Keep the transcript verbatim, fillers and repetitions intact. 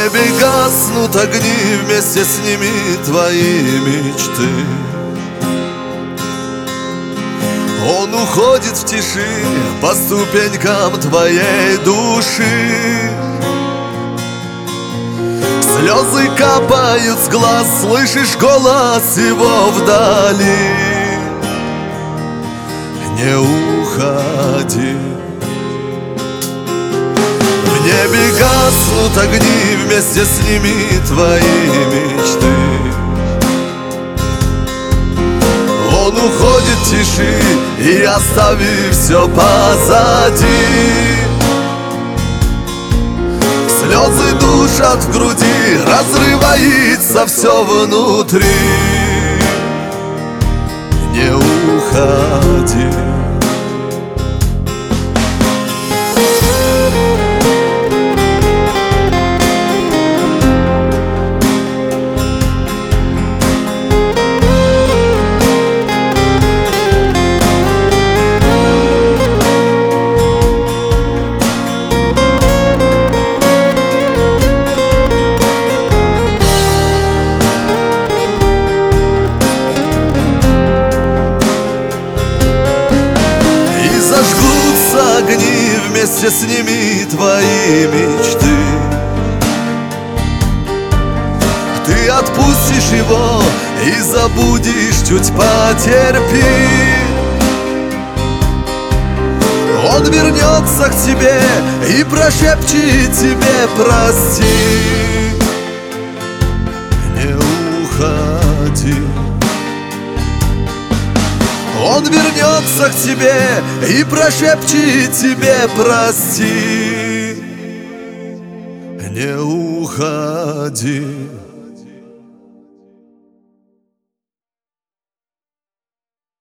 небе гаснут огни, вместе с ними твои мечты. Он уходит в тиши по ступенькам твоей души. Слезы капают с глаз, слышишь голос его вдали. Не уходи. В небе гаснут огни, вместе с ними твои мечты. Он уходит в тиши и оставив все позади. Слезы душат в груди, разрывается все внутри. Не уходи. Огни, вместе с ними твои мечты. Ты отпустишь его и забудешь, чуть потерпи. Он вернется к тебе и прошепчет тебе прости. Не уходи. Он вернется к тебе и прошепчет тебе прости. Не уходи.